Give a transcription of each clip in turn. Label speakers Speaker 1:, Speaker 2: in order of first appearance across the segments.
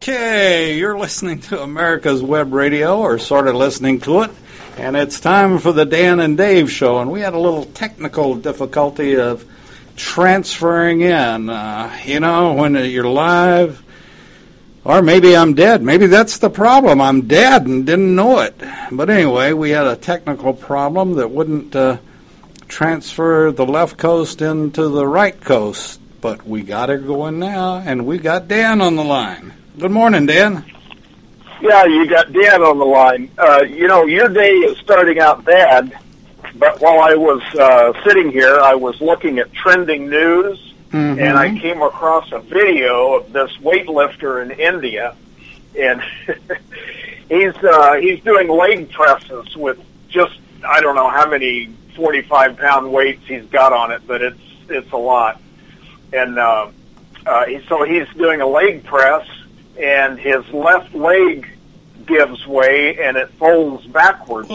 Speaker 1: Okay, you're listening to America's Web Radio, or sort of listening to it, and it's time for the Dan and Dave Show, and we had a little technical difficulty of transferring in. When you're live, or maybe I'm dead. Maybe that's the problem. I'm dead and didn't know it. But anyway, we had a technical problem that wouldn't transfer the left coast into the right coast, but we got it going now, and we got Dan on the line. Good morning, Dan.
Speaker 2: Yeah, you got Dan on the line. Your day is starting out bad, but while I was sitting here, I was looking at trending news, and I came across a video of this weightlifter in India, and he's doing leg presses with just, I don't know how many 45-pound weights he's got on it, but it's a lot. And so he's doing a leg press, and his left leg gives way, and it folds backwards.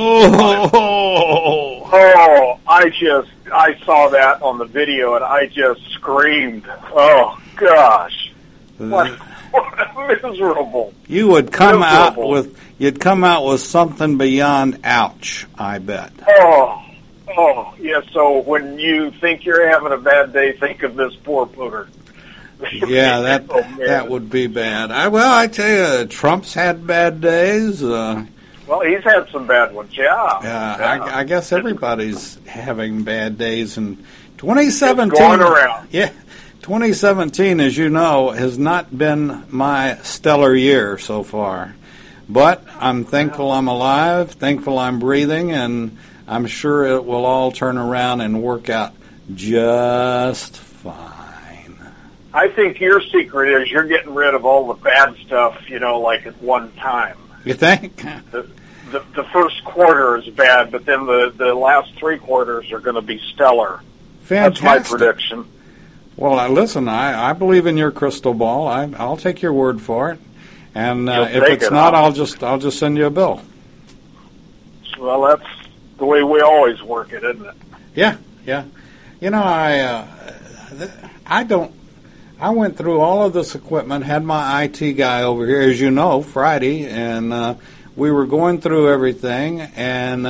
Speaker 2: I saw that on the video, and I just screamed, oh, gosh. What miserable.
Speaker 1: You would come out with something beyond ouch, I bet.
Speaker 2: Oh, yeah, so when you think you're having a bad day, think of this poor pooter.
Speaker 1: Yeah, that would be bad. I tell you, Trump's had bad days.
Speaker 2: Well, he's had some bad ones, yeah.
Speaker 1: I guess everybody's having bad days. And 2017,
Speaker 2: it's going around.
Speaker 1: Yeah, 2017, as you know, has not been my stellar year so far. But I'm thankful I'm alive, thankful I'm breathing, and I'm sure it will all turn around and work out just fine.
Speaker 2: I think your secret is you're getting rid of all the bad stuff, like at one time.
Speaker 1: You think?
Speaker 2: The first quarter is bad, but then the last three quarters are going to be stellar.
Speaker 1: Fantastic.
Speaker 2: That's my prediction.
Speaker 1: Well, listen, I believe in your crystal ball. I'll take your word for it. And if it's not, I'll just send you a bill.
Speaker 2: Well, that's the way we always work it, isn't it?
Speaker 1: Yeah. I went through all of this equipment, had my IT guy over here, as you know, Friday, and we were going through everything, and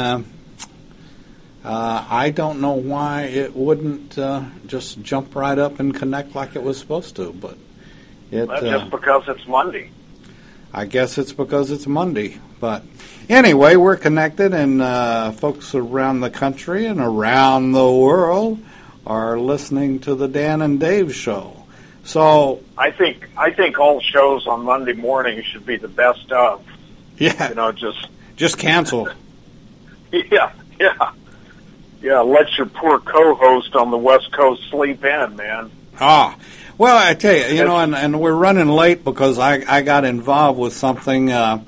Speaker 1: I don't know why it wouldn't just jump right up and connect like it was supposed to, but
Speaker 2: that's just because it's Monday.
Speaker 1: I guess it's because it's Monday. But anyway, we're connected, and folks around the country and around the world are listening to the Dan and Dave Show. So
Speaker 2: I think all shows on Monday morning should be the best of.
Speaker 1: Yeah. Just cancel.
Speaker 2: Yeah. Let your poor co-host on the West Coast sleep in, man.
Speaker 1: Well, I tell you, and we're running late because I got involved with something. You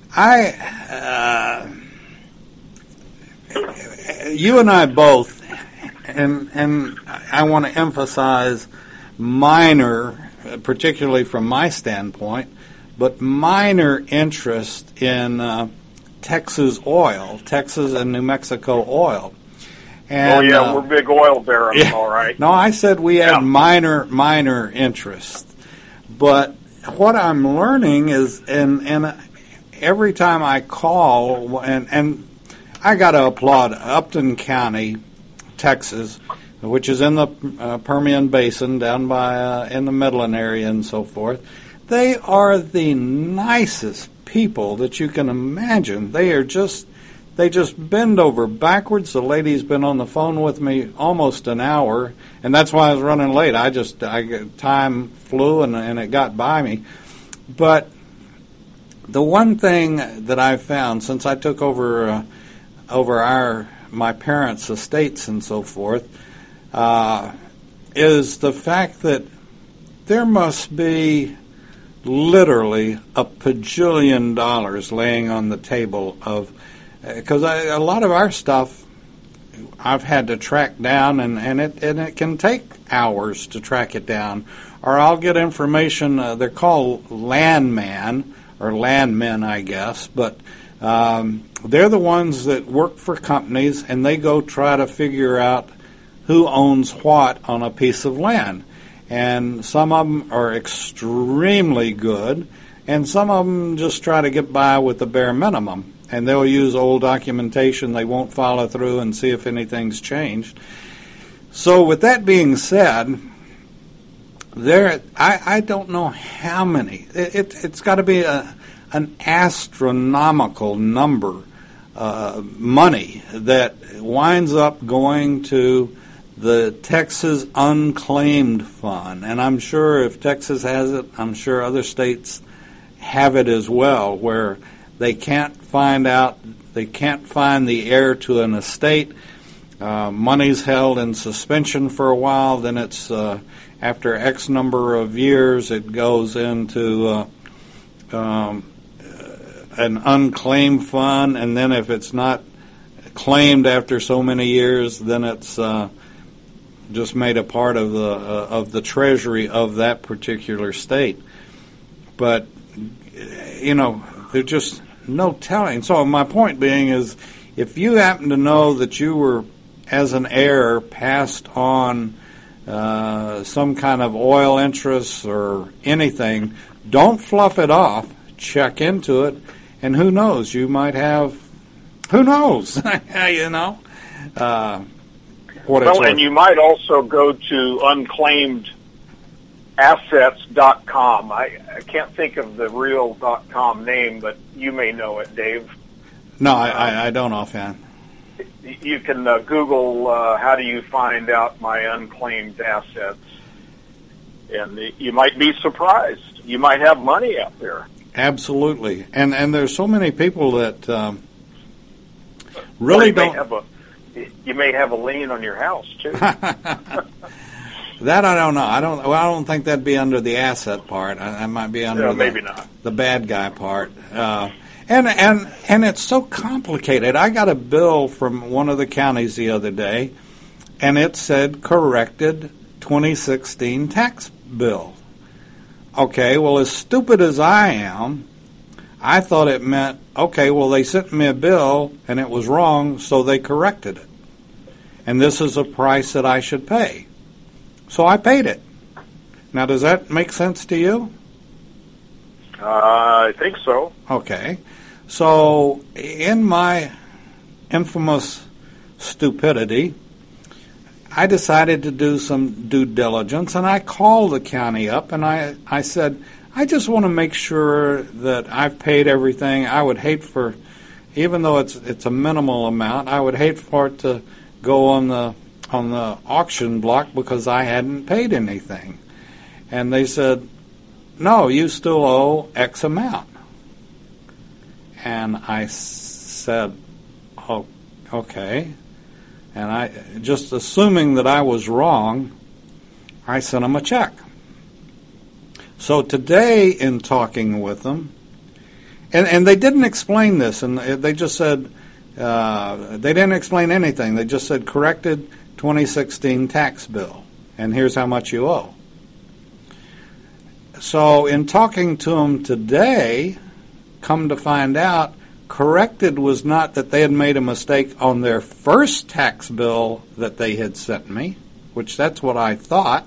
Speaker 1: and I both, and I want to emphasize minor, particularly from my standpoint, but minor interest in Texas and New Mexico oil. And,
Speaker 2: we're big oil barons, all right.
Speaker 1: No, I said we had minor interest. But what I'm learning is, and every time I call, and I got to applaud Upton County, Texas, which is in the Permian Basin, down by in the Midland area and so forth. They are the nicest people that you can imagine. They just bend over backwards. The lady's been on the phone with me almost an hour, and that's why I was running late. Time flew and it got by me. But the one thing that I've found since I took over my parents' estates and so forth, is the fact that there must be literally a bajillion dollars laying on the table because a lot of our stuff I've had to track down, and it can take hours to track it down. Or I'll get information. They're called landmen or landmen, I guess, but they're the ones that work for companies, and they go try to figure out who owns what on a piece of land. And some of them are extremely good, and some of them just try to get by with the bare minimum, and they'll use old documentation. They won't follow through and see if anything's changed. So with that being said, I don't know how many. It's got to be an astronomical number money that winds up going to the Texas Unclaimed Fund. And I'm sure if Texas has it, I'm sure other states have it as well, where they can't find the heir to an estate. Money's held in suspension for a while, then it's after X number of years it goes into an unclaimed fund, and then if it's not claimed after so many years, then it's just made a part of the treasury of that particular state. But there's just no telling. So my point being is, if you happen to know that you were, as an heir, passed on some kind of oil interests or anything, don't fluff it off. Check into it, and who knows? You might have. Who knows? What
Speaker 2: well, and you might also go to unclaimedassets.com. I can't think of the real .com name, but you may know it, Dave.
Speaker 1: No, I don't offhand.
Speaker 2: You can Google how do you find out my unclaimed assets, and you might be surprised. You might have money out there.
Speaker 1: Absolutely, and there's so many people that really don't.
Speaker 2: You may have a lien on your house too.
Speaker 1: That I don't know. I don't think that'd be under the asset part. I might be under
Speaker 2: maybe not
Speaker 1: the bad guy part. And it's so complicated. I got a bill from one of the counties the other day, and it said corrected 2016 tax bill. Okay, well, as stupid as I am, I thought it meant, okay, well, they sent me a bill, and it was wrong, so they corrected it. And this is a price that I should pay. So I paid it. Now, does that make sense to you?
Speaker 2: I think so.
Speaker 1: Okay. So, in my infamous stupidity, I decided to do some due diligence, and I called the county up, and I said, I just want to make sure that I've paid everything. I would hate for, even though it's a minimal amount, I would hate for it to go on the auction block because I hadn't paid anything. And they said, no, you still owe X amount. And I said, oh, okay. And I, just assuming that I was wrong, I sent them a check. So today, in talking with them, and they didn't explain this, and they just said, they didn't explain anything. They just said, corrected 2016 tax bill, and here's how much you owe. So in talking to them today, come to find out, corrected was not that they had made a mistake on their first tax bill that they had sent me, which that's what I thought.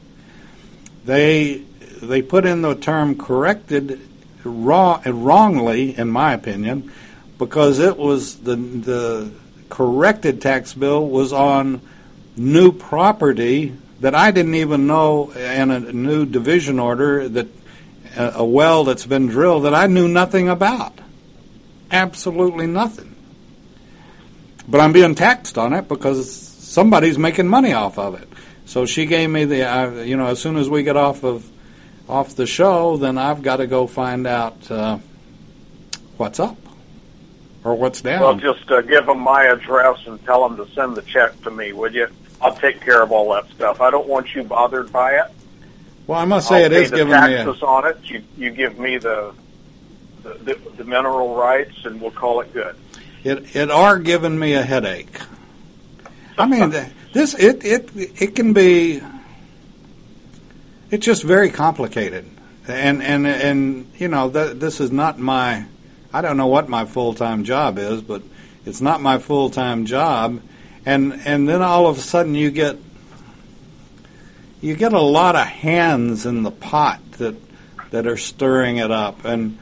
Speaker 1: They put in the term corrected wrongly, in my opinion, because it was the corrected tax bill was on new property that I didn't even know, in a new division order, that a well that's been drilled that I knew nothing about. Absolutely nothing. But I'm being taxed on it because somebody's making money off of it. So she gave me the, as soon as we get off the show, then I've got to go find out what's up or what's down.
Speaker 2: Well, just give them my address and tell them to send the check to me, would you? I'll take care of all that stuff. I don't want you bothered by it.
Speaker 1: Well, I must say it is giving me
Speaker 2: taxes on it. You give me the mineral rights, and we'll call it good.
Speaker 1: It are giving me a headache. I mean, it can be. It's just very complicated, and this is not my. I don't know what my full-time job is, but it's not my full-time job, and then all of a sudden you get a lot of hands in the pot that that are stirring it up, and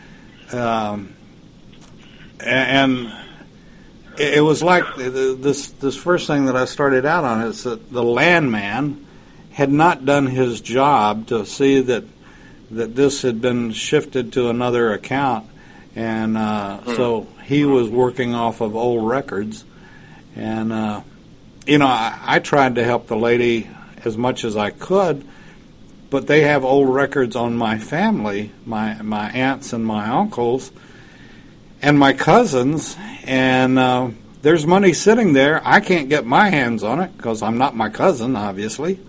Speaker 1: it was like this first thing that I started out on is that the landman had not done his job to see that this had been shifted to another account, and so he was working off of old records. And I tried to help the lady as much as I could, but they have old records on my family, my aunts and my uncles and my cousins, and there's money sitting there. I can't get my hands on it because I'm not my cousin, obviously.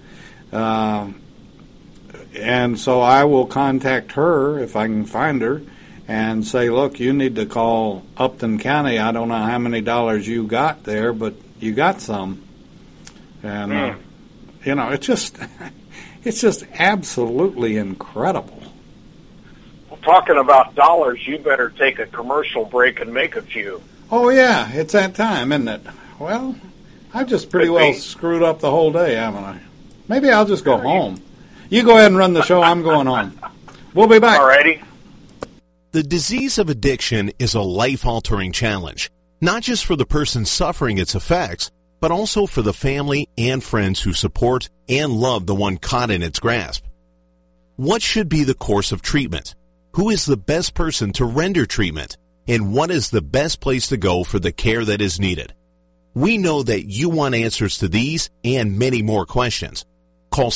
Speaker 1: And so I will contact her if I can find her and say, look, you need to call Upton County. I don't know how many dollars you got there, but you got some. And, it's just absolutely incredible.
Speaker 2: Well, talking about dollars, you better take a commercial break and make a few.
Speaker 1: Oh, yeah, it's that time, isn't it? Well, I just pretty well screwed up the whole day, haven't I? Maybe I'll just go home. You go ahead and run the show. I'm going home. We'll be back.
Speaker 2: All righty.
Speaker 3: The disease of addiction is a life-altering challenge, not just for the person suffering its effects, but also for the family and friends who support and love the one caught in its grasp. What should be the course of treatment? Who is the best person to render treatment? And what is the best place to go for the care that is needed? We know that you want answers to these and many more questions. Call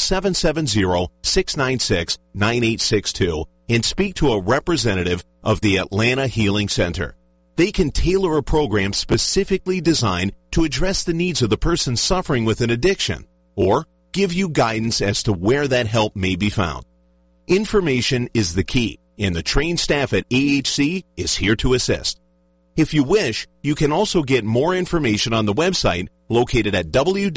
Speaker 3: 770-696-9862 and speak to a representative of the Atlanta Healing Center. They can tailor a program specifically designed to address the needs of the person suffering with an addiction or give you guidance as to where that help may be found. Information is the key, and the trained staff at AHC is here to assist. If you wish, you can also get more information on the website located at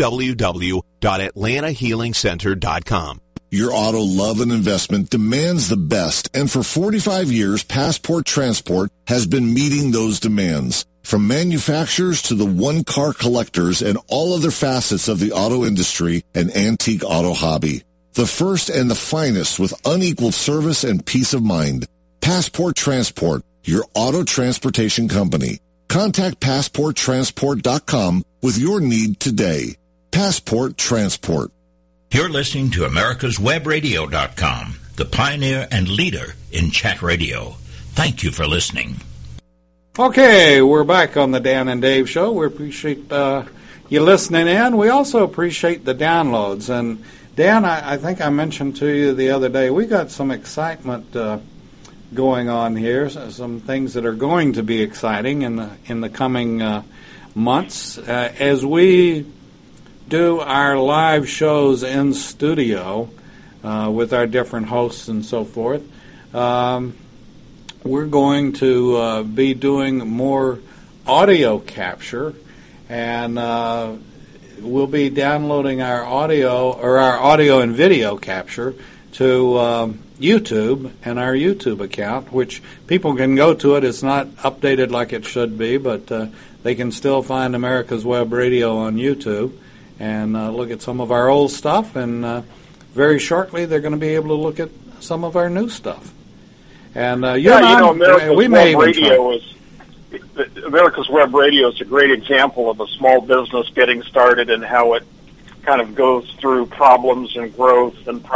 Speaker 3: www.atlantahealingcenter.com.
Speaker 4: Your auto love and investment demands the best, and for 45 years, Passport Transport has been meeting those demands. From manufacturers to the one-car collectors and all other facets of the auto industry and antique auto hobby. The first and the finest with unequaled service and peace of mind. Passport Transport, your auto transportation company. Contact PassportTransport.com with your need today. Passport Transport.
Speaker 5: You're listening to AmericasWebRadio.com, the pioneer and leader in chat radio. Thank you for listening.
Speaker 1: Okay, we're back on the Dan and Dave Show. We appreciate you listening in. We also appreciate the downloads. And Dan, I think I mentioned to you the other day, we got some excitement going on here, some things that are going to be exciting in the coming months as we do our live shows in studio with our different hosts and so forth. We're going to be doing more audio capture, and we'll be downloading our audio and video capture to YouTube and our YouTube account, which people can go to it. It's not updated like it should be, but they can still find America's Web Radio on YouTube and look at some of our old stuff, and very shortly they're going to be able to look at some of our new stuff. And
Speaker 2: America's Web Radio is a great example of a small business getting started and how it kind of goes through problems and growth, and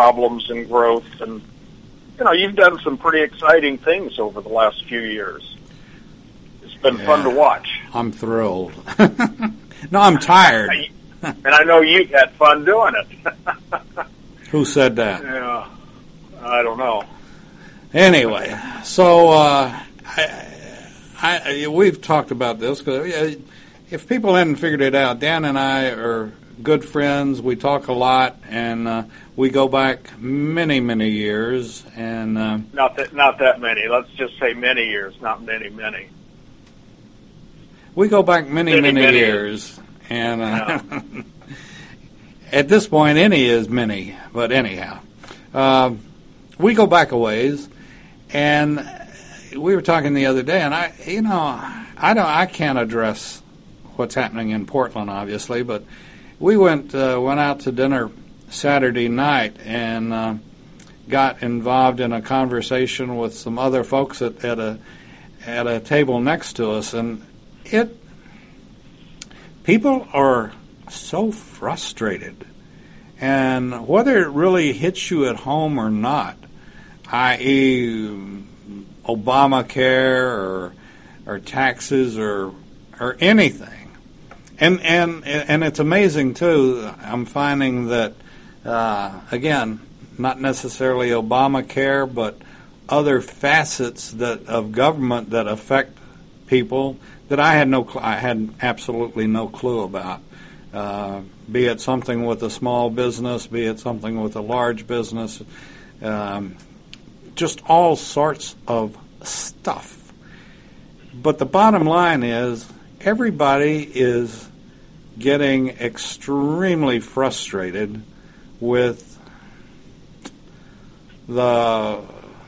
Speaker 2: you've done some pretty exciting things over the last few years. It's been fun to watch.
Speaker 1: I'm thrilled. No, I'm tired.
Speaker 2: And I know you've had fun doing it.
Speaker 1: Who said that?
Speaker 2: Yeah, I don't know.
Speaker 1: Anyway, so we've talked about this, because if people hadn't figured it out, Dan and I are good friends. We talk a lot, and we go back many, many years. And
Speaker 2: not that many. Let's just say many years, not many.
Speaker 1: We go back many years. And at this point, any is many. But anyhow, we go back a ways, and we were talking the other day, and I can't address what's happening in Portland, obviously, but we went out to dinner Saturday night, and got involved in a conversation with some other folks at a table next to us, and people are so frustrated, and whether it really hits you at home or not, i.e. Obamacare or taxes or anything, and it's amazing too. I'm finding that again, not necessarily Obamacare, but other facets of government that affect people that I had absolutely no clue about. Be it something with a small business, be it something with a large business, just all sorts of stuff. But the bottom line is, everybody is getting extremely frustrated with the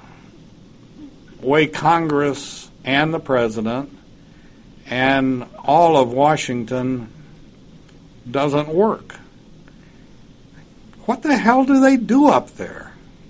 Speaker 1: way Congress and the President and all of Washington doesn't work. What the hell do they do up there?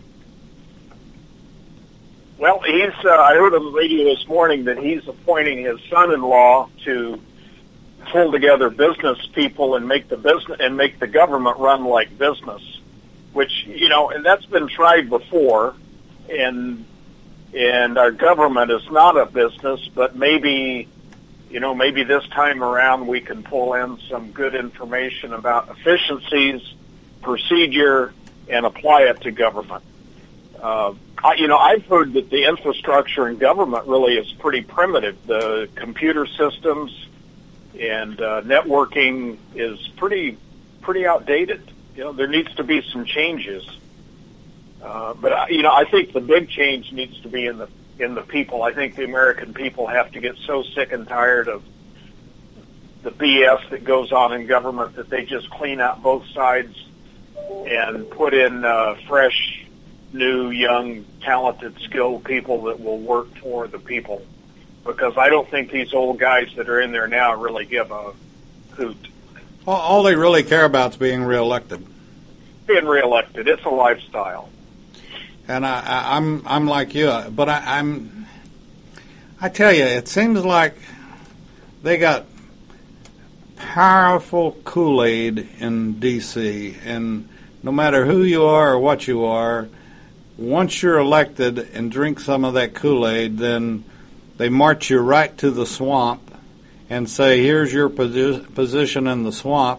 Speaker 2: Well, I heard on the radio this morning that he's appointing his son-in-law to pull together business people and make the government run like business, which, and that's been tried before, and our government is not a business, but maybe this time around we can pull in some good information about efficiencies, procedure, and apply it to government. I've heard that the infrastructure in government really is pretty primitive. The computer systems and networking is pretty outdated. There needs to be some changes. But I think the big change needs to be in the people. I think the American people have to get so sick and tired of the BS that goes on in government that they just clean out both sides and put in fresh, new, young, talented, skilled people that will work for the people. Because I don't think these old guys that are in there now really give a hoot.
Speaker 1: Well, all they really care about is being reelected.
Speaker 2: Being reelected, it's a lifestyle.
Speaker 1: And I'm like you, but I tell you, it seems like they got powerful Kool-Aid in D.C., and no matter who you are or what you are, once you're elected and drink some of that Kool-Aid, then they march you right to the swamp and say, here's your position in the swamp.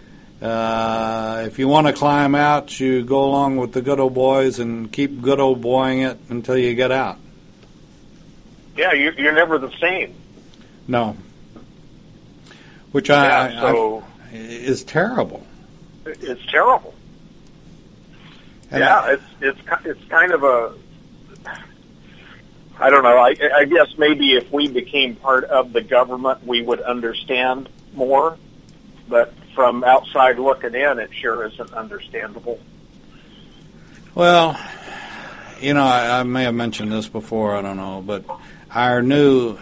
Speaker 1: If you want to climb out, you go along with the good old boys and keep good old boying it until you get out.
Speaker 2: Yeah, you're never the same.
Speaker 1: No. Which is terrible.
Speaker 2: It's terrible. And it's kind of a, I don't know, I guess maybe if we became part of the government, we would understand more. But from outside looking in, it sure isn't understandable.
Speaker 1: Well, I may have mentioned this before, I don't know, but our new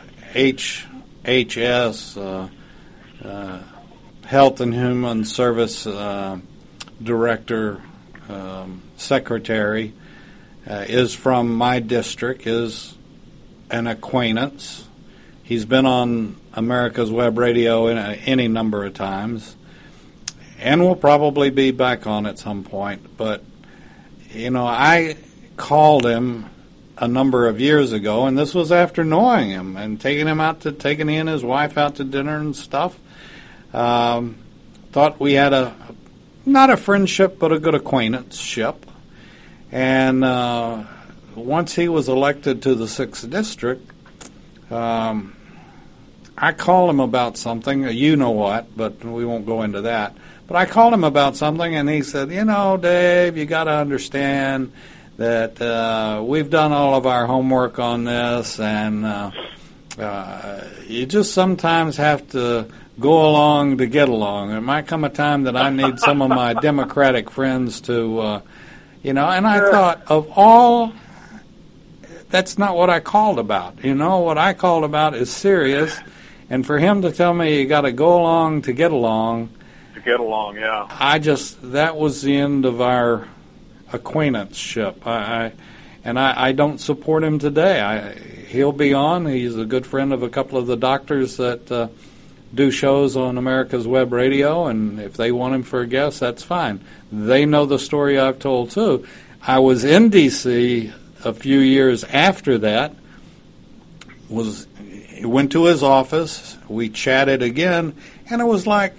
Speaker 1: HHS, Health and Human Service Director, Secretary, is from my district, is an acquaintance. He's been on America's Web Radio any number of times, and will probably be back on at some point. But, I called him a number of years ago, and this was after knowing him and taking he and his wife out to dinner and stuff. Thought we had not a friendship, but a good acquaintanceship. And once he was elected to the 6th District, I called him about something, you know what, but we won't go into that. But I called him about something, and he said, Dave, you got to understand that we've done all of our homework on this, and you just sometimes have to go along to get along. There might come a time that I need some of my Democratic friends to, and I thought, of all, that's not what I called about. What I called about is serious, and for him to tell me you got to go along to get along.
Speaker 2: To get along, yeah.
Speaker 1: That was the end of our acquaintanceship. I don't support him today. He'll be on. He's a good friend of a couple of the doctors that do shows on America's Web Radio, and if they want him for a guest, that's fine. They know the story I've told, too. I was in D.C. a few years after that, went to his office, we chatted again, and it was like,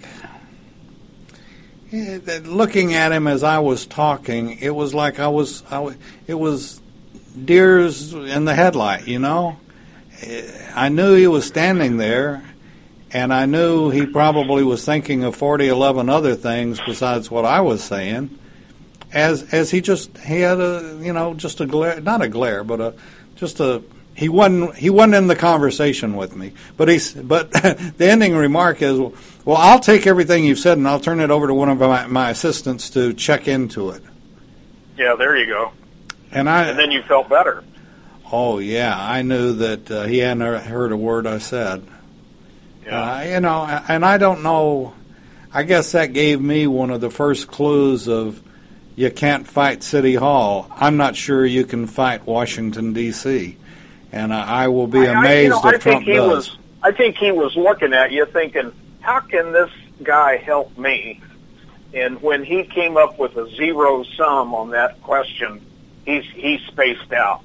Speaker 1: looking at him as I was talking, it was like it was deers in the headlight, you know? I knew he was standing there, and I knew he probably was thinking of 11 other things besides what I was saying. As he had just a glare, not a glare, but he wasn't in the conversation with me. But the ending remark is, well, I'll take everything you've said and I'll turn it over to one of my assistants to check into it.
Speaker 2: Yeah, there you go.
Speaker 1: And
Speaker 2: then you felt better.
Speaker 1: Oh yeah, I knew that he hadn't heard a word I said. Yeah. And I don't know. I guess that gave me one of the first clues of you can't fight City Hall. I'm not sure you can fight Washington, D.C., and I will be amazed if Trump does.
Speaker 2: I think he was looking at you thinking, how can this guy help me? And when he came up with a zero sum on that question, he spaced out.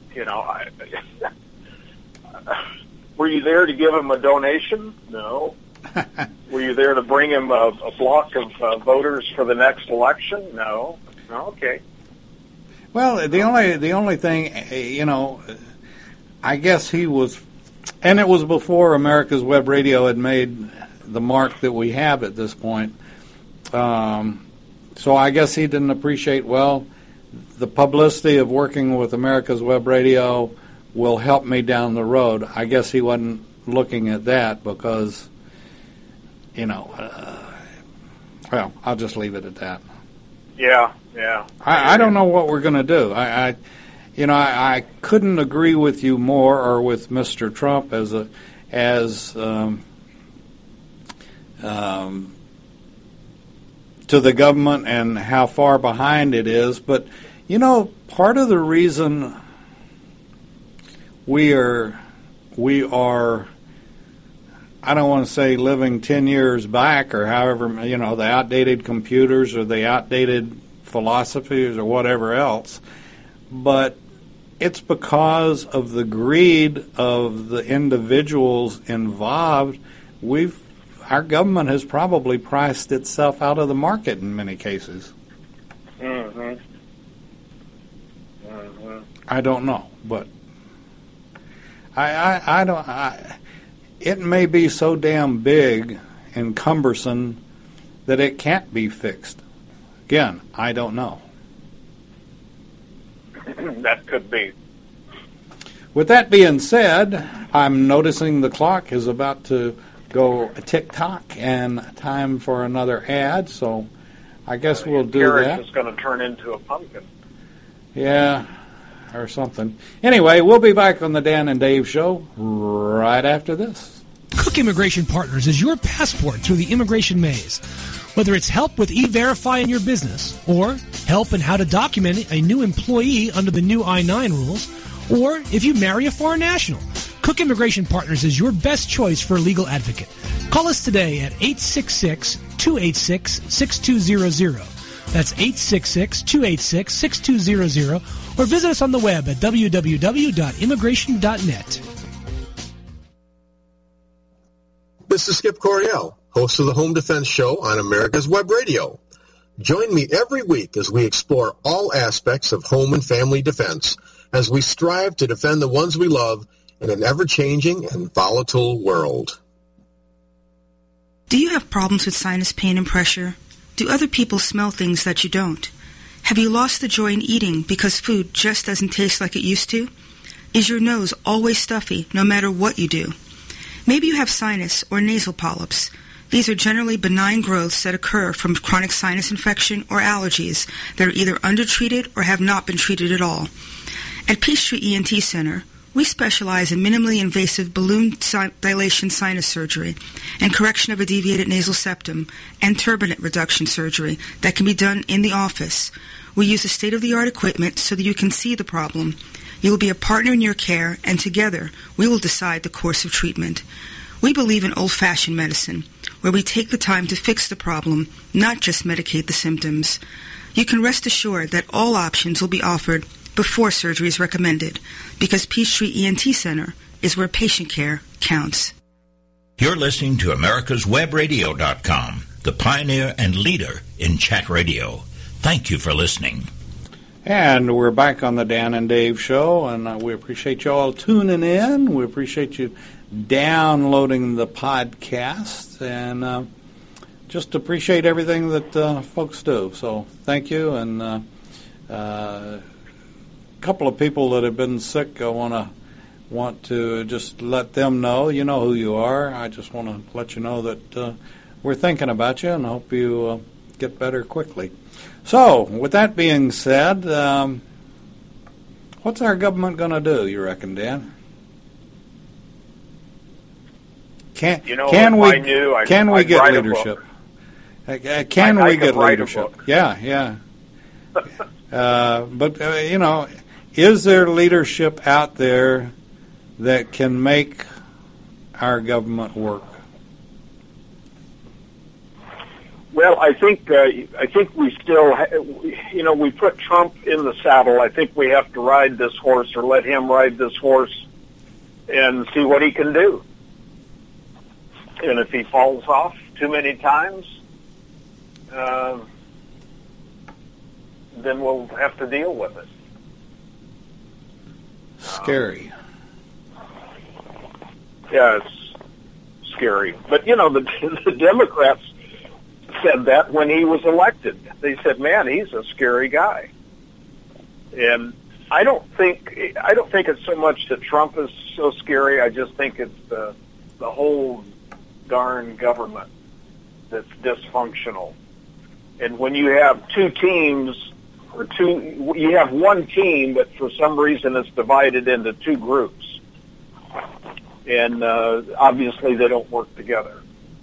Speaker 2: Were you there to give him a donation? No. Were you there to bring him a block of voters for the next election? No. Okay.
Speaker 1: Well, the only thing, I guess he was, and it was before America's Web Radio had made the mark that we have at this point. So I guess he didn't appreciate, the publicity of working with America's Web Radio will help me down the road. I guess he wasn't looking at that because, I'll just leave it at that.
Speaker 2: Yeah.
Speaker 1: I don't know what we're going to do. I couldn't agree with you more, or with Mr. Trump to the government and how far behind it is. But part of the reason we are, I don't want to say living 10 years back or however, the outdated computers or the outdated philosophies or whatever else, but it's because of the greed of the individuals involved. Our government has probably priced itself out of the market in many cases.
Speaker 2: Mm-hmm.
Speaker 1: I don't know, but I don't. It may be so damn big and cumbersome that it can't be fixed. Again, I don't know.
Speaker 2: That could be.
Speaker 1: With that being said, I'm noticing the clock is about to go tick-tock and time for another ad, so I guess we'll do that.
Speaker 2: Carriage is going to turn into a pumpkin.
Speaker 1: Yeah, or something. Anyway, we'll be back on the Dan and Dave Show right after this.
Speaker 6: Cook Immigration Partners is your passport through the immigration maze. Whether it's help with E-Verify in your business, or help in how to document a new employee under the new I-9 rules, or if you marry a foreign national, Cook Immigration Partners is your best choice for a legal advocate. Call us today at 866-286-6200. That's 866-286-6200, or visit us on the web at www.immigration.net.
Speaker 7: This is Skip Coryell, host of the Home Defense Show on America's Web Radio. Join me every week as we explore all aspects of home and family defense as we strive to defend the ones we love in an ever-changing and volatile world.
Speaker 8: Do you have problems with sinus pain and pressure? Do other people smell things that you don't? Have you lost the joy in eating because food just doesn't taste like it used to? Is your nose always stuffy no matter what you do? Maybe you have sinus or nasal polyps. These are generally benign growths that occur from chronic sinus infection or allergies that are either undertreated or have not been treated at all. At Peachtree ENT Center, we specialize in minimally invasive balloon dilation sinus surgery and correction of a deviated nasal septum and turbinate reduction surgery that can be done in the office. We use state-of-the-art equipment so that you can see the problem. You will be a partner in your care, and together we will decide the course of treatment. We believe in old-fashioned medicine, where we take the time to fix the problem, not just medicate the symptoms. You can rest assured that all options will be offered before surgery is recommended, because Peachtree ENT Center is where patient care counts.
Speaker 5: You're listening to AmericasWebRadio.com, the pioneer and leader in chat radio. Thank you for listening.
Speaker 1: And we're back on the Dan and Dave Show, and we appreciate you all tuning in. We appreciate you downloading the podcast, and just appreciate everything that folks do. So thank you, and a couple of people that have been sick, I want to just let them know. You know who you are. I just want to let you know that we're thinking about you and hope you get better quickly. So, with that being said, what's our government going to do, you reckon, Dan? Can we get leadership? Can we get leadership? Yeah. But is there leadership out there that can make our government work?
Speaker 2: Well, I think we still, we put Trump in the saddle. I think we have to ride this horse, or let him ride this horse, and see what he can do. And if he falls off too many times, then we'll have to deal with it.
Speaker 1: Scary.
Speaker 2: Yeah, it's scary. But, the Democrats said that when he was elected. They said, man, he's a scary guy. And I don't think it's so much that Trump is so scary. I just think it's the whole darn government that's dysfunctional. And when you have two teams, you have one team, but for some reason it's divided into two groups. And obviously they don't work together.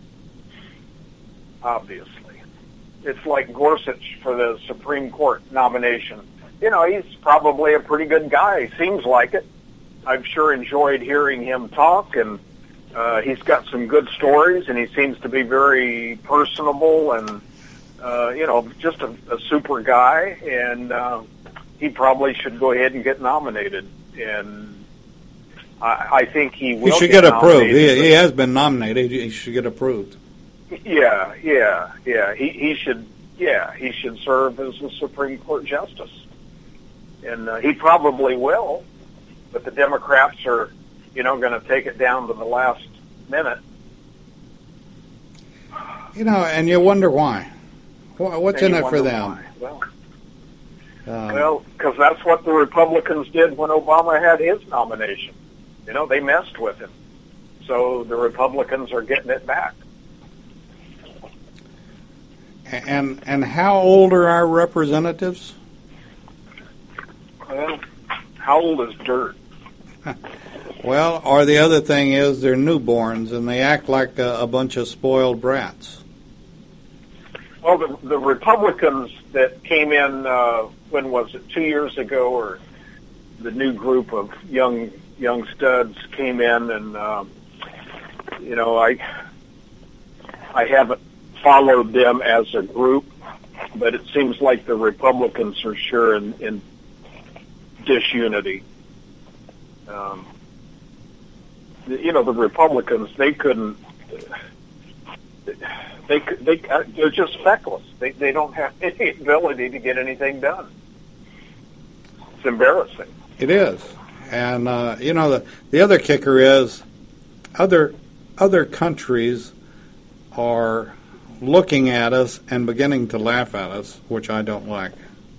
Speaker 2: Obviously. It's like Gorsuch for the Supreme Court nomination. He's probably a pretty good guy. Seems like it. I've sure enjoyed hearing him talk, and he's got some good stories, and he seems to be very personable and, just a super guy, and he probably should go ahead and get nominated. And I think he will.
Speaker 1: He should get approved. He has been nominated. He should get approved.
Speaker 2: Yeah. He should serve as a Supreme Court justice, and he probably will. But the Democrats are, going to take it down to the last minute.
Speaker 1: And you wonder why. What's in it for them?
Speaker 2: Well, because that's what the Republicans did when Obama had his nomination. They messed with him, so the Republicans are getting it back.
Speaker 1: And how old are our representatives?
Speaker 2: Well, how old is dirt?
Speaker 1: Well, or the other thing is they're newborns and they act like a bunch of spoiled brats.
Speaker 2: Well, the Republicans that came in, when was it, 2 years ago, or the new group of young studs came in, and I haven't followed them as a group, but it seems like the Republicans are sure in disunity. The Republicans, they're just feckless. They don't have any ability to get anything done. It's embarrassing.
Speaker 1: It is. And, the other kicker is other countries are looking at us and beginning to laugh at us, which I don't like.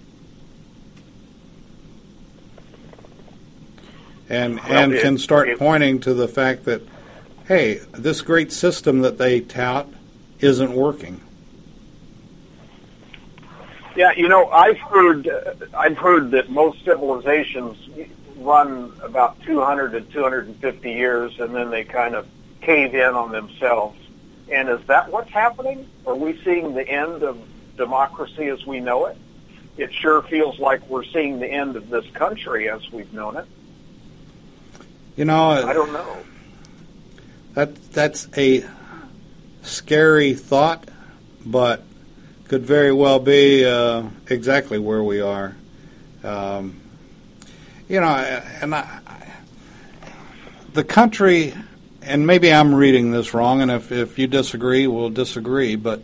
Speaker 1: And can start pointing to the fact that, hey, this great system that they tout isn't working.
Speaker 2: Yeah, I've heard that most civilizations run about 200 to 250 years, and then they kind of cave in on themselves. And is that what's happening? Are we seeing the end of democracy as we know it? it sure feels like we're seeing the end of this country as we've known it.
Speaker 1: You know,
Speaker 2: I don't know.
Speaker 1: That's a scary thought, but could very well be exactly where we are. You know, and the country, and maybe I'm reading this wrong, and if you disagree, we'll disagree, but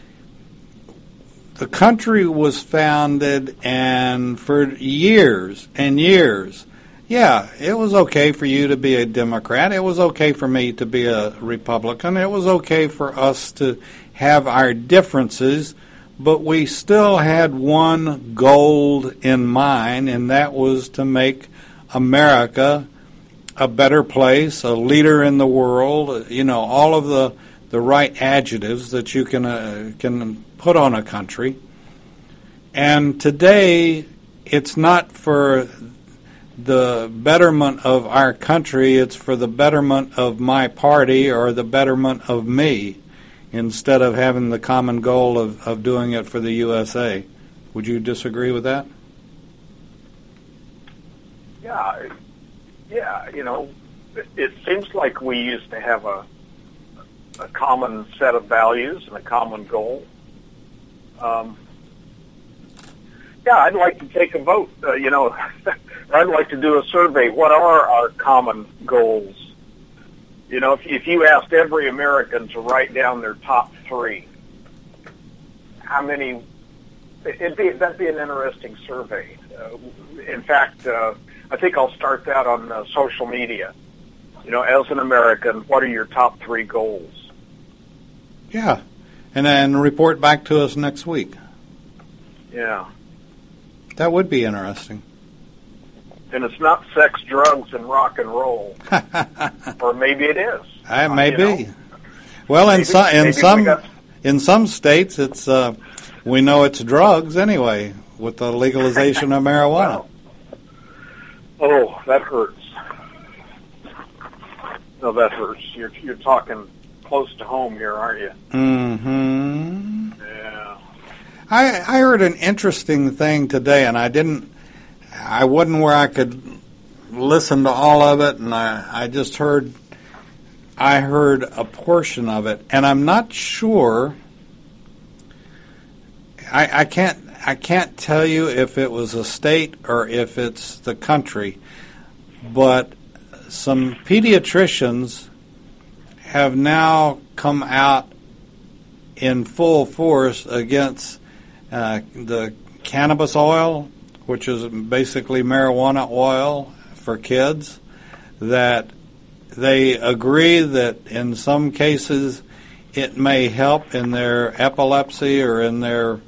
Speaker 1: the country was founded, and for years and years, yeah, it was okay for you to be a Democrat. It was okay for me to be a Republican. It was okay for us to have our differences, but we still had one goal in mind, and that was to make America a better place, a leader in the world, you know, all of the right adjectives that you can put on a country. And today, it's not for the betterment of our country, it's for the betterment of my party or the betterment of me, instead of having the common goal of doing it for the USA. Would you disagree with that?
Speaker 2: Yeah, you know, it seems like we used to have a common set of values and a common goal. Yeah, I'd like to take a vote. You know, I'd like to do a survey. What are our common goals? You know, if you asked every American to write down their top three, how many? That'd be an interesting survey. In fact, I think I'll start that on social media. You know, as an American, what are your top three goals?
Speaker 1: Yeah, and then report back to us next week.
Speaker 2: Yeah.
Speaker 1: That would be interesting.
Speaker 2: And it's not sex, drugs, and rock and roll. Or maybe it is.
Speaker 1: It may be. Know. Well, in some states, it's we know it's drugs anyway with the legalization of marijuana.
Speaker 2: Oh, that hurts. No, that hurts. You're talking close to home here, aren't you?
Speaker 1: Mm-hmm.
Speaker 2: Yeah.
Speaker 1: I heard an interesting thing today, and I wasn't where I could listen to all of it, and I just heard a portion of it, and I'm not sure. I can't tell you if it was a state or if it's the country, but some pediatricians have now come out in full force against the cannabis oil, which is basically marijuana oil for kids, that they agree that in some cases it may help in their epilepsy or in their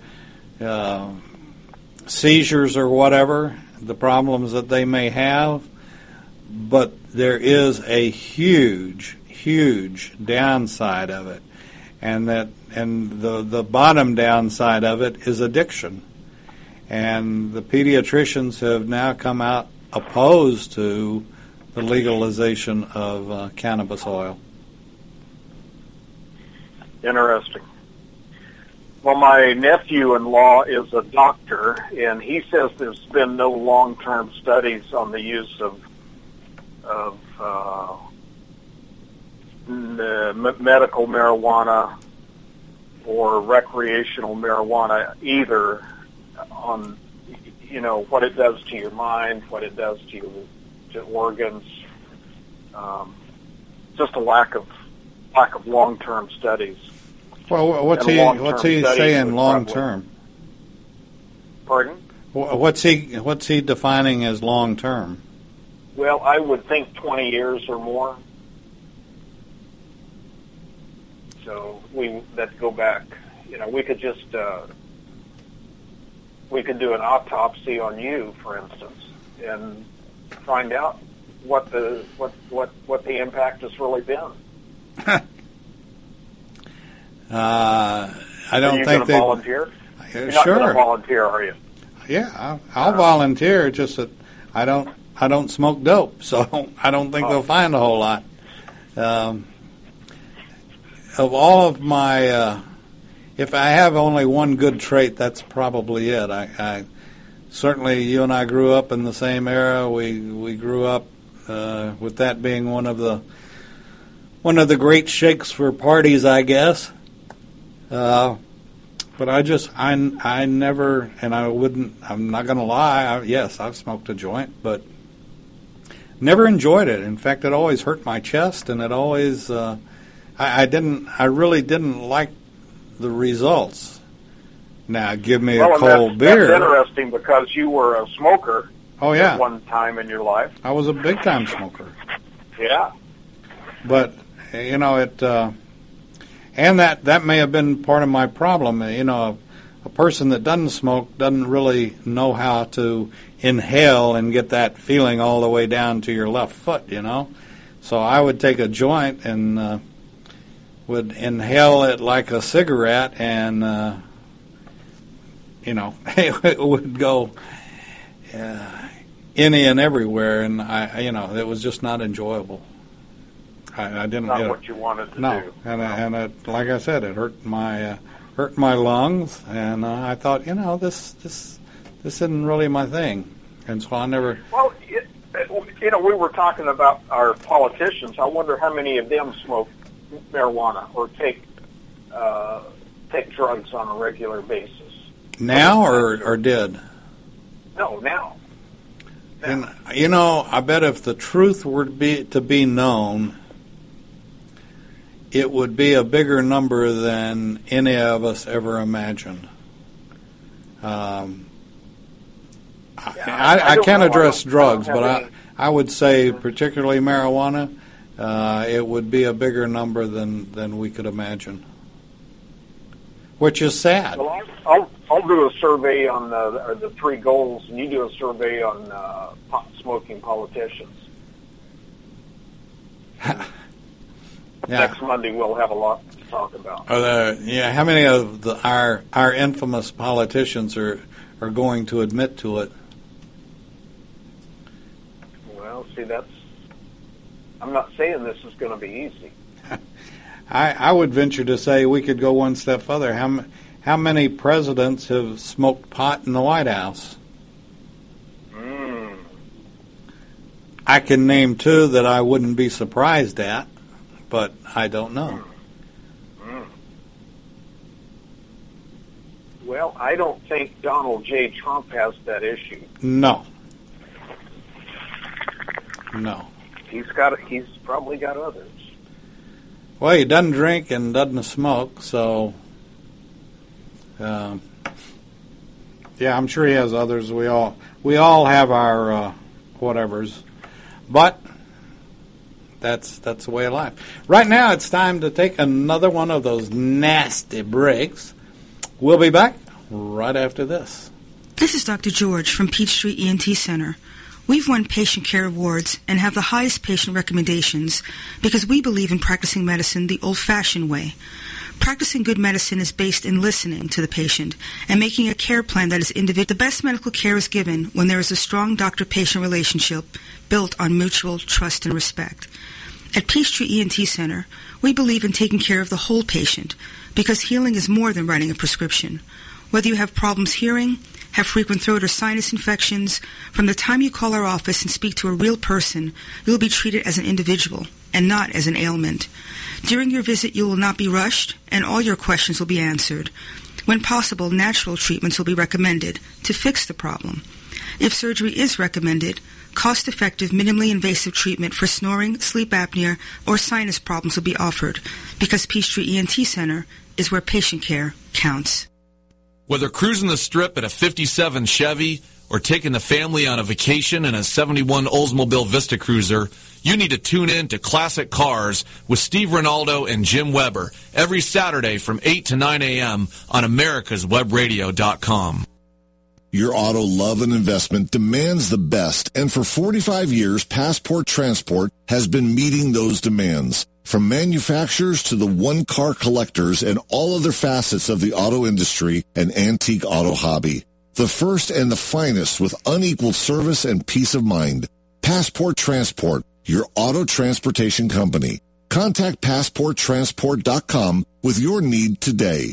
Speaker 1: seizures or whatever, the problems that they may have, but there is a huge downside of it, and the bottom downside of it is addiction. And the pediatricians have now come out opposed to the legalization of cannabis oil.
Speaker 2: Interesting. Well, my nephew-in-law is a doctor, and he says there's been no long-term studies on the use of medical marijuana or recreational marijuana either, on, you know, what it does to your mind, what it does to organs. Just a lack of long-term studies.
Speaker 1: Well, what's he saying long term?
Speaker 2: Pardon?
Speaker 1: What's he defining as long term?
Speaker 2: Well, I would think 20 years or more. So let's go back. You know, we could just we could do an autopsy on you, for instance, and find out what the impact has really been.
Speaker 1: I don't think they.
Speaker 2: Are you going to volunteer? You're not
Speaker 1: sure.
Speaker 2: going to volunteer, are you?
Speaker 1: Yeah, I'll volunteer. Just that I don't smoke dope, so I don't think they'll find a whole lot. Of all of my, if I have only one good trait, that's probably it. I certainly, you and I grew up in the same era. We grew up with that being one of the great shakes for parties, I guess. But I never, and I wouldn't, I'm not going to lie, yes, I've smoked a joint, but never enjoyed it. In fact, it always hurt my chest, and it always, I really didn't like the results. Now, give me a cold beer.
Speaker 2: That's interesting because you were a smoker.
Speaker 1: Oh, yeah.
Speaker 2: At one time in your life.
Speaker 1: I was a big-time smoker.
Speaker 2: Yeah.
Speaker 1: But, you know, it, and that may have been part of my problem. You know, a person that doesn't smoke doesn't really know how to inhale and get that feeling all the way down to your left foot, you know. So I would take a joint and would inhale it like a cigarette, and, you know, it would go any and everywhere, and it was just not enjoyable. I didn't.
Speaker 2: Not what you wanted to do.
Speaker 1: No, and it, like I said, it hurt my lungs, and I thought, this isn't really my thing, and so I never.
Speaker 2: Well, we were talking about our politicians. I wonder how many of them smoke marijuana or take drugs on a regular basis.
Speaker 1: Now or did?
Speaker 2: No, now.
Speaker 1: And I bet if the truth were to be known, it would be a bigger number than any of us ever imagined. I can't address drugs, but I would say, particularly marijuana, it would be a bigger number than we could imagine, which is sad.
Speaker 2: Well, I'll do a survey on the 3 goals, and you do a survey on smoking politicians.
Speaker 1: Yeah.
Speaker 2: Next Monday we'll have a lot to talk about.
Speaker 1: How many of our infamous politicians are going to admit to it?
Speaker 2: Well, see, I'm not saying this is going to be easy.
Speaker 1: I would venture to say we could go one step further. How many presidents have smoked pot in the White House? I can name 2 that I wouldn't be surprised at, but I don't know.
Speaker 2: Well, I don't think Donald J. Trump has that issue.
Speaker 1: No.
Speaker 2: He's probably got others.
Speaker 1: Well, he doesn't drink and doesn't smoke, so yeah, I'm sure he has others. We all have our whatevers, but that's the way of life. Right now, it's time to take another one of those nasty breaks. We'll be back right after this.
Speaker 8: This is Dr. George from Peachtree ENT Center. We've won patient care awards and have the highest patient recommendations because we believe in practicing medicine the old-fashioned way. Practicing good medicine is based in listening to the patient and making a care plan that is individual. The best medical care is given when there is a strong doctor-patient relationship built on mutual trust and respect. At Peachtree ENT Center, we believe in taking care of the whole patient because healing is more than writing a prescription. Whether you have problems hearing, have frequent throat or sinus infections, from the time you call our office and speak to a real person, you'll be treated as an individual and not as an ailment. During your visit, you will not be rushed, and all your questions will be answered. When possible, natural treatments will be recommended to fix the problem. If surgery is recommended, cost-effective, minimally invasive treatment for snoring, sleep apnea, or sinus problems will be offered because Peachtree ENT Center is where patient care counts.
Speaker 9: Whether cruising the strip in a 57 Chevy or taking the family on a vacation in a 71 Oldsmobile Vista Cruiser, you need to tune in to Classic Cars with Steve Ronaldo and Jim Weber every Saturday from 8 to 9 a.m. on americaswebradio.com.
Speaker 4: Your auto love and investment demands the best, and for 45 years, Passport Transport has been meeting those demands. From manufacturers to the one-car collectors and all other facets of the auto industry and antique auto hobby. The first and the finest with unequaled service and peace of mind. Passport Transport, your auto transportation company. Contact PassportTransport.com with your need today.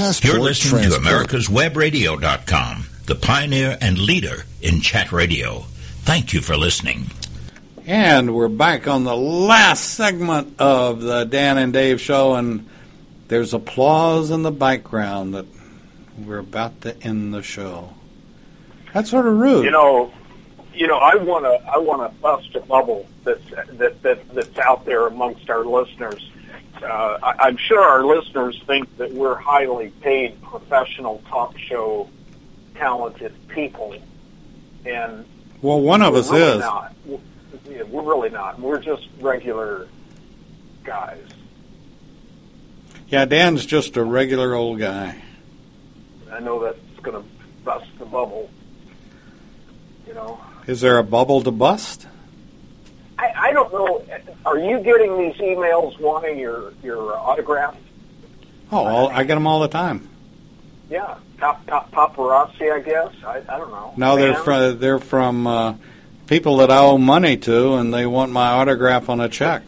Speaker 4: Passport
Speaker 5: You're listening
Speaker 4: Transport.
Speaker 5: to AmericasWebRadio.com, the pioneer and leader in chat radio. Thank you for listening.
Speaker 1: And we're back on the last segment of the Dan and Dave show, and there's applause in the background that we're about to end the show. That's sort of rude.
Speaker 2: You know, I want to bust a bubble that's out there amongst our listeners. I'm sure our listeners think that we're highly paid, professional talk show, talented people, and
Speaker 1: well, one of us
Speaker 2: really
Speaker 1: is.
Speaker 2: Not. We're really not. We're just regular guys.
Speaker 1: Yeah, Dan's just a regular old guy.
Speaker 2: I know that's going to bust the bubble. You know.
Speaker 1: Is there a bubble to bust?
Speaker 2: I don't know. Are you getting these emails wanting your autograph?
Speaker 1: Oh, I get them all the time.
Speaker 2: Yeah, paparazzi, I guess. I don't know.
Speaker 1: No, they're from people that I owe money to, and they want my autograph on a check.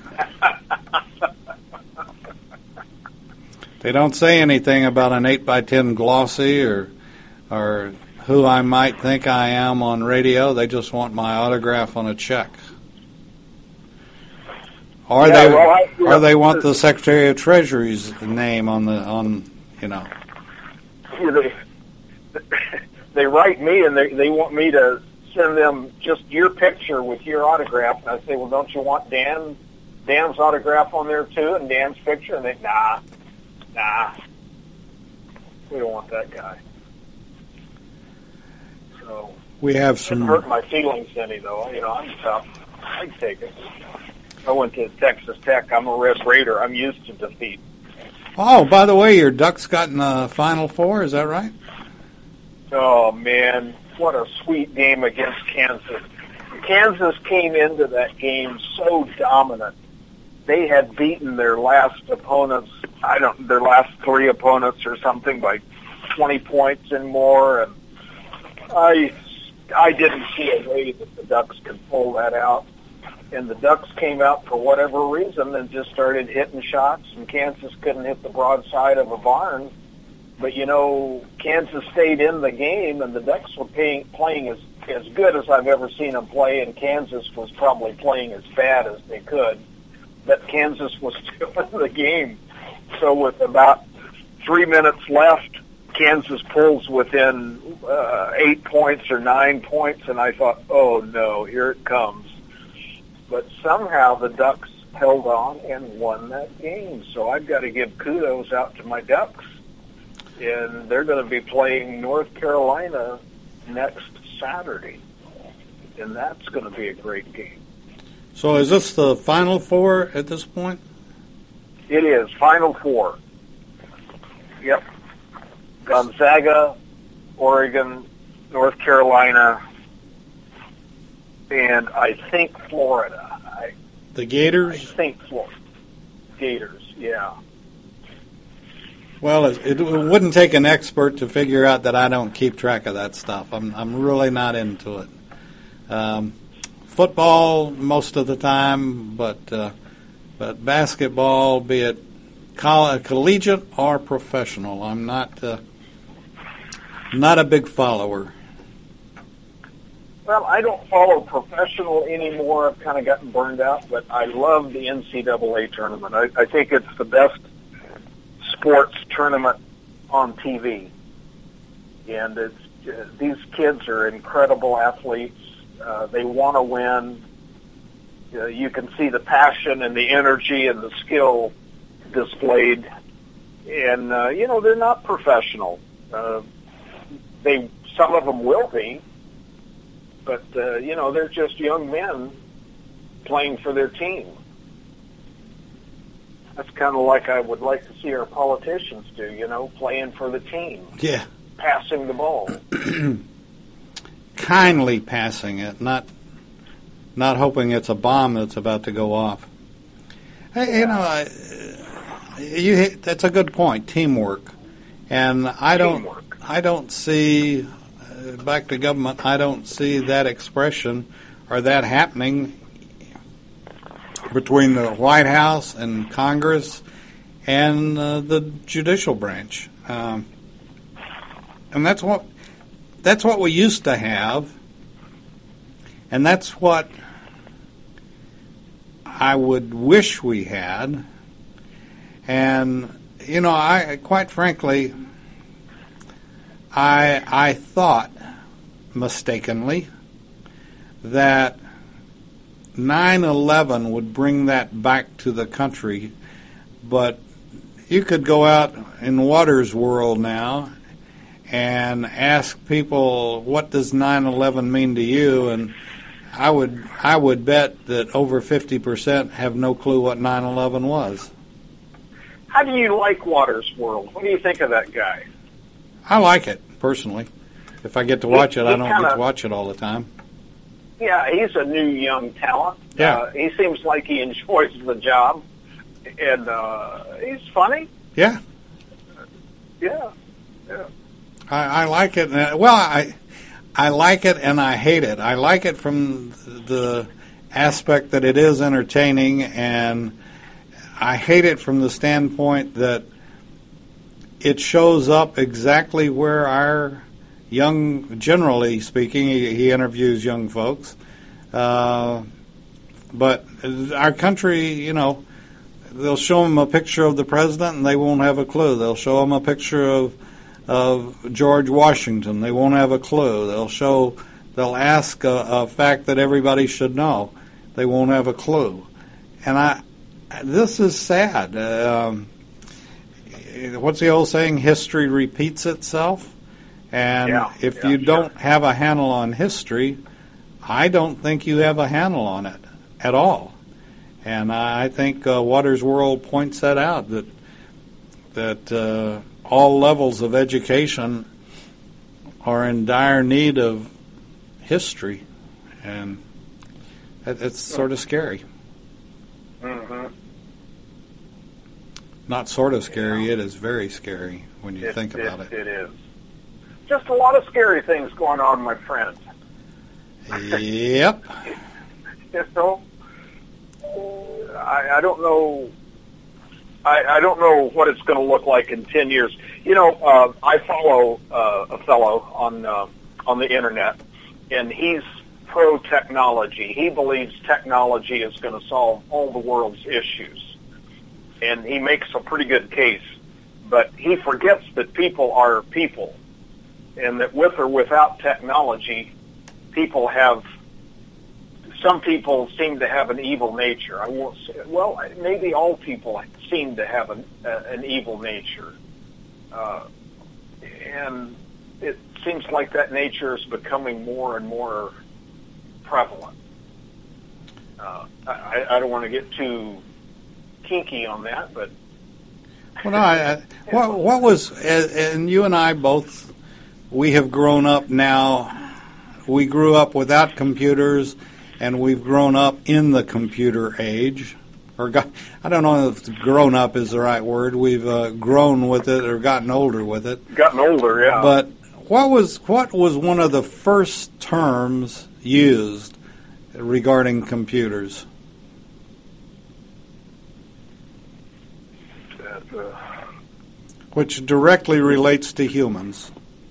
Speaker 1: They don't say anything about an 8x10 glossy or who I might think I am on radio. They just want my autograph on a check. Or they want the Secretary of Treasury's name on.
Speaker 2: They write me and they want me to send them just your picture with your autograph, and I say, well, don't you want Dan's autograph on there too, and Dan's picture? And they, nah, we don't want that guy. So
Speaker 1: we have some.
Speaker 2: It hurt my feelings any though. You know, I'm tough. I'd take it. I went to Texas Tech. I'm a Red Raider. I'm used to defeat.
Speaker 1: Oh, by the way, your Ducks got in the Final Four. Is that right?
Speaker 2: Oh man, what a sweet game against Kansas. Kansas came into that game so dominant. They had beaten their last opponents, their last three opponents or something by 20 points and more, and I didn't see a way that the Ducks could pull that out. And the Ducks came out for whatever reason and just started hitting shots, and Kansas couldn't hit the broadside of a barn. But, you know, Kansas stayed in the game, and the Ducks were playing as good as I've ever seen them play, and Kansas was probably playing as bad as they could. But Kansas was still in the game. So with about 3 minutes left, Kansas pulls within 8 points or 9 points, and I thought, oh, no, here it comes. But somehow the Ducks held on and won that game. So I've got to give kudos out to my Ducks. And they're going to be playing North Carolina next Saturday. And that's going to be a great game.
Speaker 1: So is this the Final Four at this point?
Speaker 2: It is. Final Four. Yep. Gonzaga, Oregon, North Carolina, and I think Florida.
Speaker 1: The Gators?
Speaker 2: I think Florida. Gators, yeah.
Speaker 1: Well, it wouldn't take an expert to figure out that I don't keep track of that stuff. I'm really not into it. Football most of the time, but basketball, be it collegiate or professional, I'm not a big follower.
Speaker 2: Well, I don't follow professional anymore. I've kind of gotten burned out, but I love the NCAA tournament. I think it's the best sports tournament on TV. And these kids are incredible athletes. They want to win. You can see the passion and the energy and the skill displayed. And, they're not professional. Some of them will be. But, they're just young men playing for their team. That's kind of like I would like to see our politicians do, playing for the team.
Speaker 1: Yeah.
Speaker 2: Passing the ball.
Speaker 1: Kindly passing it, not hoping it's a bomb that's about to go off. Hey, that's a good point, teamwork. And I don't see... back to government, I don't see that expression or that happening between the White House and Congress and the judicial branch. and that's what we used to have, and that's what I would wish we had. And I quite frankly, I thought mistakenly that 9/11 would bring that back to the country, but you could go out in Waters' world now and ask people, what does 9/11 mean to you? And I would bet that over 50% have no clue what 9/11 was.
Speaker 2: How do you like Waters' world? What do you think of that guy?
Speaker 1: I like it, personally. If I get to watch it, I don't get to watch it all the time.
Speaker 2: Yeah, he's a new young talent.
Speaker 1: Yeah.
Speaker 2: He seems like he enjoys the job, and he's funny.
Speaker 1: Yeah.
Speaker 2: Yeah.
Speaker 1: I like it. Well, I like it and I hate it. I like it from the aspect that it is entertaining, and I hate it from the standpoint that it shows up exactly where our young, generally speaking, he interviews young folks, but our country, they'll show them a picture of the president and they won't have a clue. They'll show them a picture of George Washington. They won't have a clue. They'll ask a fact that everybody should know. They won't have a clue. And this is sad. What's the old saying? History repeats itself. And if you don't have a handle on history, I don't think you have a handle on it at all. And I think Waters' World points that out, that all levels of education are in dire need of history, and it's sort of scary.
Speaker 2: Mm-hmm.
Speaker 1: Not sort of scary, it is very scary when you think about it.
Speaker 2: It is. Just a lot of scary things going on, my friend.
Speaker 1: Yep.
Speaker 2: I don't know. I don't know what it's going to look like in 10 years. I follow a fellow on the internet, and he's pro-technology. He believes technology is going to solve all the world's issues, and he makes a pretty good case. But he forgets that people are people, and that with or without technology, some people seem to have an evil nature. I won't say, well, maybe all people seem to have an evil nature. And it seems like that nature is becoming more and more prevalent. I don't want to get too kinky on that, but...
Speaker 1: Well, no, what was, and you and I both, we have grown up now, we grew up without computers, and we've grown up in the computer age. I don't know if grown up is the right word. We've grown with it or gotten older with it.
Speaker 2: Gotten older, yeah.
Speaker 1: But what was one of the first terms used regarding computers? Which directly relates to humans.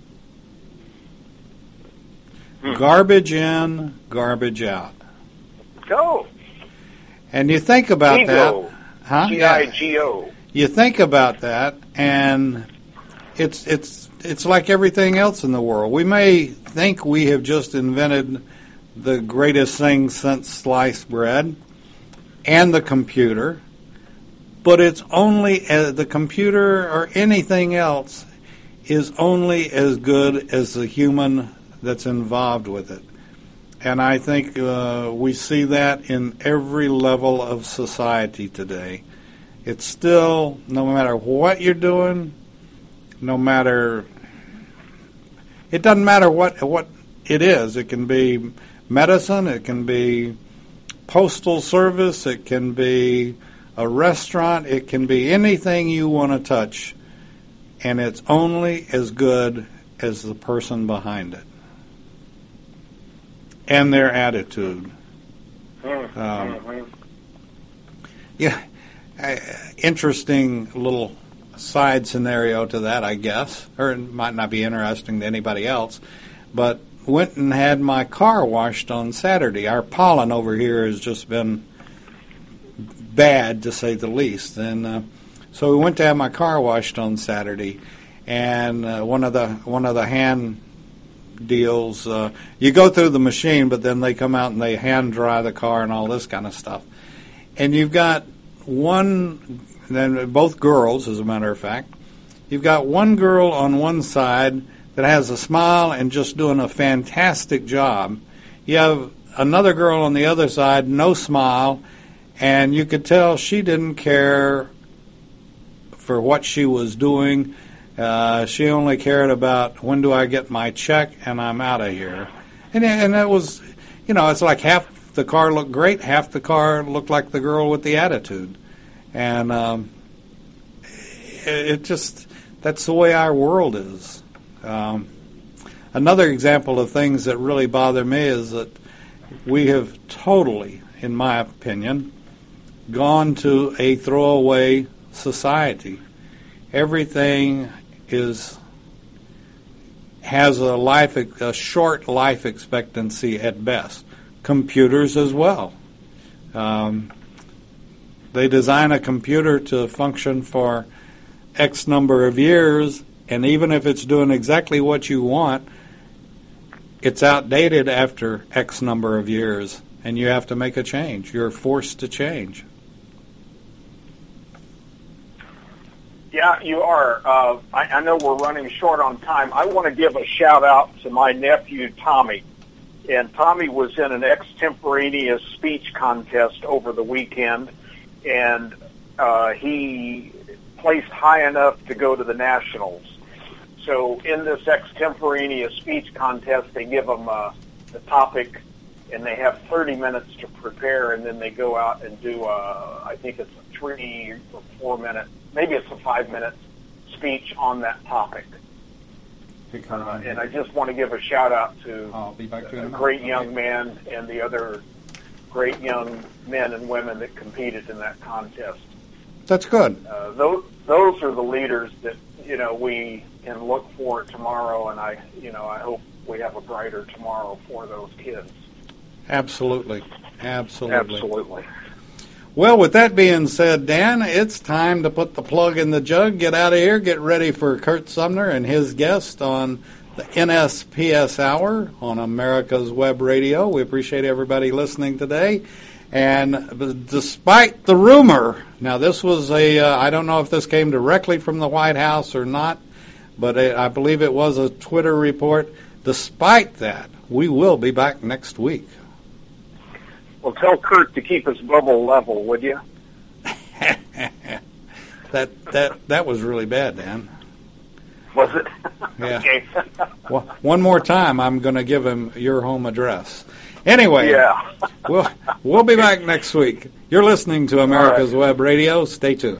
Speaker 1: Garbage in, garbage out.
Speaker 2: Go.
Speaker 1: And you think about
Speaker 2: Ego.
Speaker 1: that, huh?
Speaker 2: G-I-G-O.
Speaker 1: You think about that, and it's like everything else in the world. We may think we have just invented the greatest thing since sliced bread and the computer, but it's only the computer or anything else is only as good as the human that's involved with it. And I think we see that in every level of society today. It's still, no matter what you're doing, it doesn't matter what it is. It can be medicine, it can be postal service, it can be a restaurant, it can be anything you want to touch, and it's only as good as the person behind it and their attitude. Interesting little side scenario to that, I guess, or it might not be interesting to anybody else, but went and had my car washed on Saturday. Our pollen over here has just been bad, to say the least. And so we went to have my car washed on Saturday, and one of the hand deals, you go through the machine, but then they come out and they hand dry the car and all this kind of stuff. And you've got both girls, as a matter of fact. You've got one girl on one side that has a smile and just doing a fantastic job. You have another girl on the other side, no smile, and you could tell she didn't care for what she was doing. She only cared about, when do I get my check and I'm out of here. And that was, it's like half the car looked great, half the car looked like the girl with the attitude. And it just, that's the way our world is. Another example of things that really bother me is that we have totally, in my opinion, gone to a throwaway society. Everything has a short life expectancy at best. Computers as well. They design a computer to function for X number of years, and even if it's doing exactly what you want, it's outdated after X number of years, and you have to make a change. You're forced to change.
Speaker 2: Yeah, you are. I know we're running short on time. I want to give a shout-out to my nephew, Tommy. And Tommy was in an extemporaneous speech contest over the weekend, and he placed high enough to go to the Nationals. So in this extemporaneous speech contest, they give them the topic, and they have 30 minutes to prepare, and then they go out and do, I think it's a 3 or 4 minute, maybe it's a 5-minute speech on that topic. And I just want to give a shout-out to a great young man and the other great young men and women that competed in that contest.
Speaker 1: That's good.
Speaker 2: Those are the leaders that, we can look for tomorrow, and I hope we have a brighter tomorrow for those kids.
Speaker 1: Absolutely.
Speaker 2: Absolutely.
Speaker 1: Well, with that being said, Dan, it's time to put the plug in the jug, get out of here, get ready for Kurt Sumner and his guest on the NSPS Hour on America's Web Radio. We appreciate everybody listening today. And despite the rumor, now this was I don't know if this came directly from the White House or not, but I believe it was a Twitter report. Despite that, we will be back next week.
Speaker 2: Well, tell Kurt to keep his bubble level, would you?
Speaker 1: That was really bad, Dan.
Speaker 2: Was it?
Speaker 1: Yeah.
Speaker 2: Okay.
Speaker 1: Well, one more time, I'm going to give him your home address. Anyway,
Speaker 2: yeah.
Speaker 1: we'll be back next week. You're listening to America's Web Radio. Stay tuned.